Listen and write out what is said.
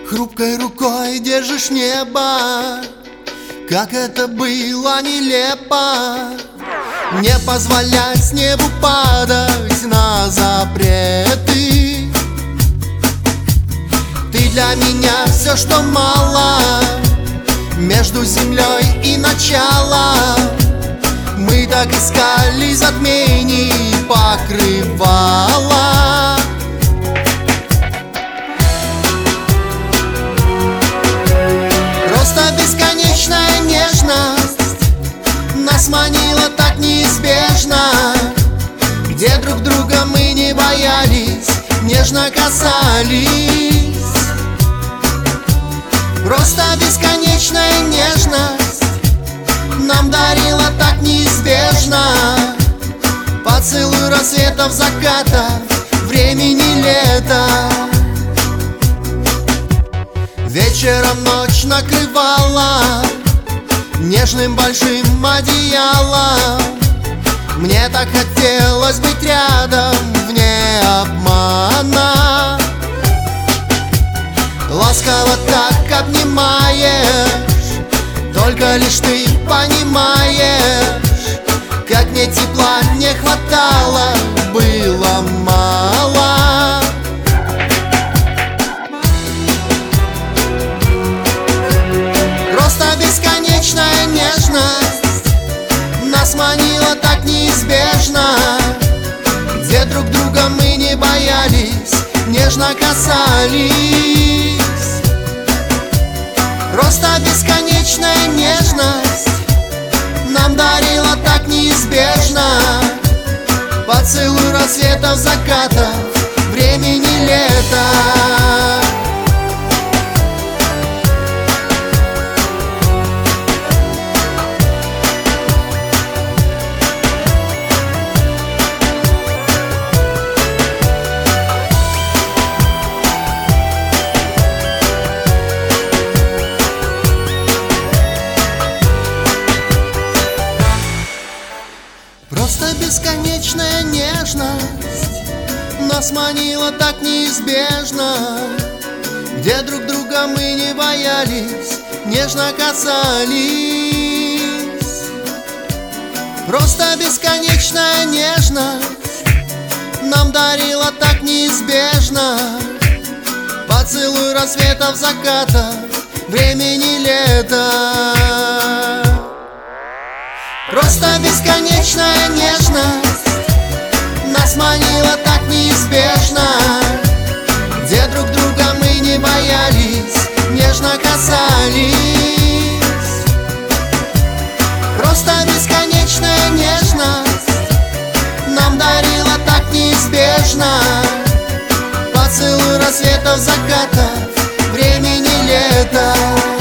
Хрупкой рукой держишь небо, как это было нелепо. Не позволять небу падать на запреты. Ты для меня все, что мало между землей и началом. Мы так искали затмений покрывала. Просто бесконечная нежность нас манила так неизбежно, где друг друга мы не боялись, нежно касались. Просто бесконечная нежность нам дарила так неизбежно поцелуй рассветов, закатов, времени лета. Вечером ночь накрывала нежным большим одеялом. Мне так хотелось быть рядом вне обмана. Ласково так обнимаешь, только лишь ты понимаешь, как мне тепла не хватало, было мало. Просто бесконечная нежность нас манила так неизбежно, где друг друга мы не боялись, нежно касались. Просто бесконечная нежность нам дарила так неизбежно поцелуй рассветов, закатов, времени лета. Просто бесконечная нежность нас манила так неизбежно, где друг друга мы не боялись, нежно касались. Просто бесконечная нежность нам дарила так неизбежно поцелуй рассветов, закатов, времени лета. Просто бесконечная нежность нас манила так неизбежно, где друг друга мы не боялись, нежно касались. Просто бесконечная нежность нам дарила так неизбежно поцелуй рассветов, закатов, времени лета.